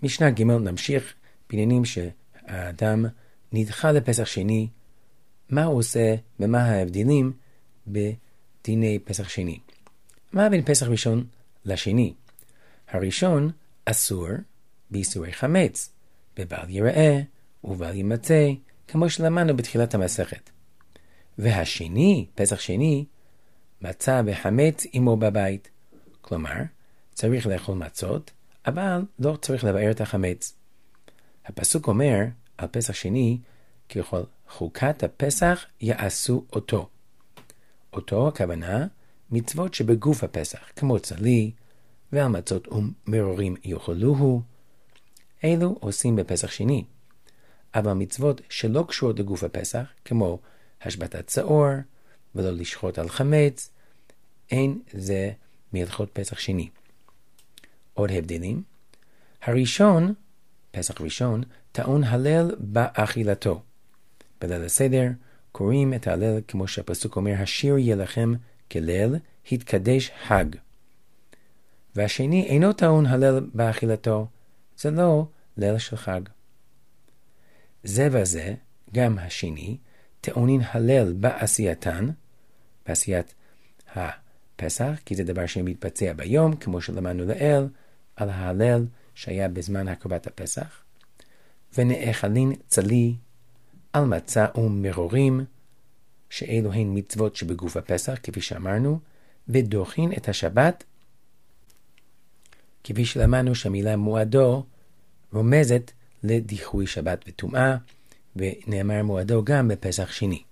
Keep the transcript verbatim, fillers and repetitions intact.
משנה ג' נמשיך בעניינים שהאדם נדחה לפסח שני, מה הוא עושה ומה ההבדלים בדיני פסח שני. מה בין פסח ראשון לשני? הראשון אסור באיסורי חמץ, בבל יראה ובל ימצא, כמו שלמדנו בתחילת המסכת. והשני, פסח שני, מצה וחמץ עמו בבית. כלומר, צריך לאכול מצות, אבל לא צריך לבאר את החמץ. הפסוק אומר על פסח שני, ככל חוקת הפסח יעשו אותו. אותו הכוונה מצוות שבגוף הפסח, כמו צלי, ועל מצות ומרורים יאכלוהו. אלו עושים בפסח שני. אבל מצוות שלא קשורות לגוף הפסח, כמו השבתת שעור, ולא לשחוט על חמץ, אין זה מהלכות פסח שני. עוד הבדלים. הראשון, פסח ראשון, טעון הלל באכילתו. בליל הסדר קוראים את ההלל כמו שהפסוק אומר, השיר יהיה לכם כליל, התקדש חג. והשני אינו טעון הלל באכילתו, זה לא ליל של חג. זה וזה, גם השני, טעונין הלל בעשייתן, בעשיית הפסח, כי זה דבר שמתבצע ביום, כמו שלמדנו לאל, על ההלל שהיה בזמן הקרבת הפסח. ונאכלין צלי, על מצה ומרורים, שאלו הן מצוות שבגוף הפסח, כפי שאמרנו, ודוחין את השבת, כפי שלמדנו שהמילה מועדו רומזת לדיחוי שבת וטומאה, ונאמר מועדו גם בפסח שני.